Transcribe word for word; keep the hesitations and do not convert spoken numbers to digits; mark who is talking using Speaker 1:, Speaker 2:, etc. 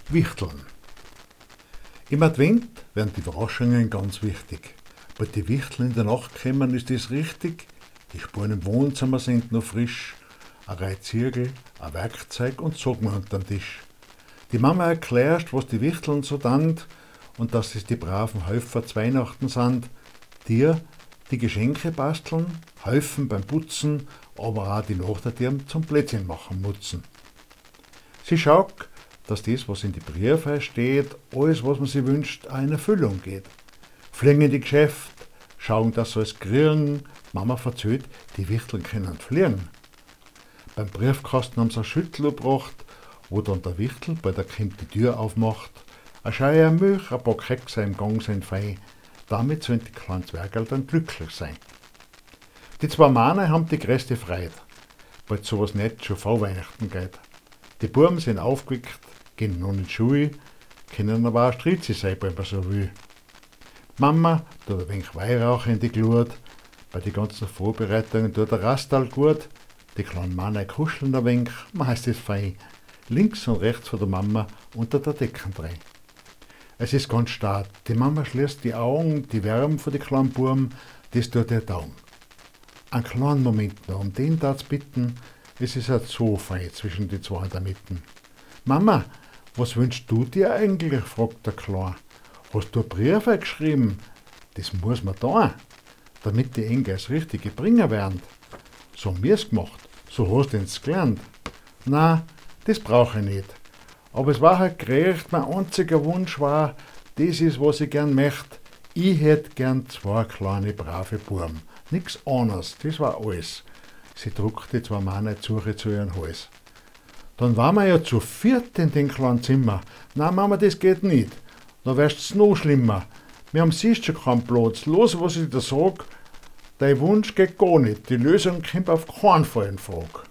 Speaker 1: Wichteln. Im Advent werden die Überraschungen ganz wichtig. Bei die Wichteln in der Nacht kommen, ist das richtig. Die Spuren im Wohnzimmer sind noch frisch. Ein Reihe Zirkel, ein Werkzeug und Socken unter den Tisch. Die Mama erklärt, was die Wichteln so tant und dass es die braven Helfer zu Weihnachten sind. Dir die Geschenke basteln, helfen beim Putzen, aber auch die Nachbarn zum Plätzchen machen mutzen. Sie schaut, dass das, was in die Briefe steht, alles, was man sich wünscht, auch in Erfüllung geht. Fliegen in die Geschäft, schauen, dass sie alles kriegen. Mama verzählt, die Wichteln können fliegen. Beim Briefkasten haben sie ein Schüttel gebracht, wo dann der Wichtel bei der Kind die Tür aufmacht. Ein Scheier Milch, ein paar Kekse im Gang sind fein. Damit sollen die kleinen Zwergerl dann glücklich sein. Die zwei Männer haben die größte Freude, weil sowas nicht schon vor Weihnachten geht. Die Buben sind aufgeweckt, gehen noch in die Schule, können aber auch Strizi sein, wenn man so will. Mama tut ein wenig Weihrauch in die Glut, bei den ganzen Vorbereitungen tut der Rastal gut, die kleinen Männer kuscheln ein wenig, meist ist fein, links und rechts von der Mama unter der Decken drin. Es ist ganz stark, die Mama schließt die Augen, die Wärme von den kleinen Buben, das tut ihr Daumen. Einen kleinen Moment noch, um den da zu bitten, es ist halt so fein zwischen die zwei in der Mitte. Mama, was wünschst du dir eigentlich? Fragt der Kleine. Hast du Briefe geschrieben? Das muss man da, damit die Engel das Richtige bringen werden. So haben wir's gemacht, so hast du es gelernt. Na, das brauche ich nicht. Aber es war halt gerecht, mein einziger Wunsch war, das ist, was ich gern möchte. Ich hätte gern zwei kleine, brave Buben. Nix anderes, das war alles. Sie druckte die zwei Männer zu ihren Hals. Dann waren wir ja zu viert in dem kleinen Zimmer. Nein, Mama, das geht nicht. Da wär's noch schlimmer. Wir haben siehst schon keinen Platz. Los, was ich dir sag, dein Wunsch geht gar nicht. Die Lösung kommt auf keinen Fall in Frage.